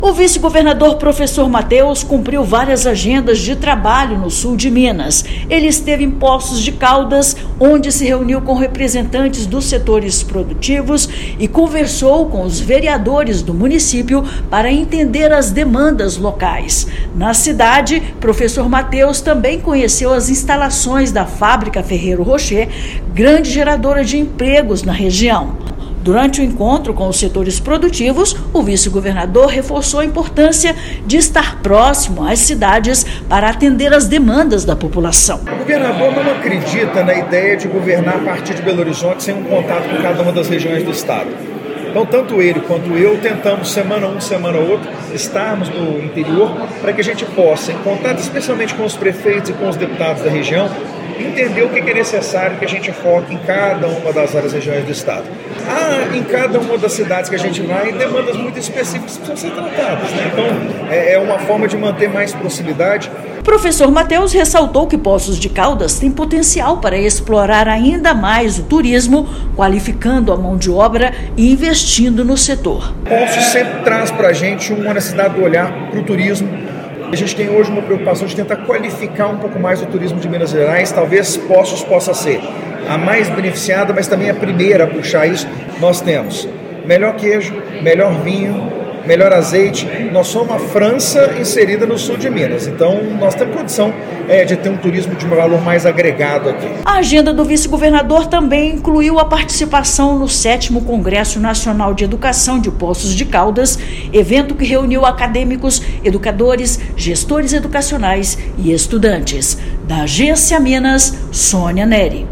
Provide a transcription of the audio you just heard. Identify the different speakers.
Speaker 1: O vice-governador professor Matheus cumpriu várias agendas de trabalho no sul de Minas. Ele esteve em Poços de Caldas, onde se reuniu com representantes dos setores produtivos e conversou com os vereadores do município para entender as demandas locais. Na cidade, professor Matheus também conheceu as instalações da fábrica Ferreiro Rocher, grande geradora de empregos na região. Durante o encontro com os setores produtivos, o vice-governador reforçou a importância de estar próximo às cidades para atender às demandas da população.
Speaker 2: O governador não acredita na ideia de governar a partir de Belo Horizonte sem um contato com cada uma das regiões do estado. Então, tanto ele quanto eu tentamos, semana um, semana outra, estarmos no interior para que a gente possa, em contato especialmente com os prefeitos e com os deputados da região, entender o que é necessário que a gente foque em cada uma das várias regiões do estado. Há em cada uma das cidades que a gente vai demandas muito específicas que precisam ser tratadas, né? Então, é uma forma de manter mais proximidade.
Speaker 1: O professor Matheus ressaltou que Poços de Caldas tem potencial para explorar ainda mais o turismo, qualificando a mão de obra e investindo no setor.
Speaker 2: Poços sempre traz para a gente uma necessidade de olhar para o turismo. A gente tem hoje uma preocupação de tentar qualificar um pouco mais o turismo de Minas Gerais. Talvez Poços possa ser a mais beneficiada, mas também a primeira a puxar isso. Nós temos melhor queijo, melhor vinho, melhor azeite. Nós somos uma França inserida no sul de Minas. Então, nós temos condição de ter um turismo de um valor mais agregado aqui.
Speaker 1: A agenda do vice-governador também incluiu a participação no 7º Congresso Nacional de Educação de Poços de Caldas, evento que reuniu acadêmicos, educadores, gestores educacionais e estudantes. Da Agência Minas, Sônia Neri.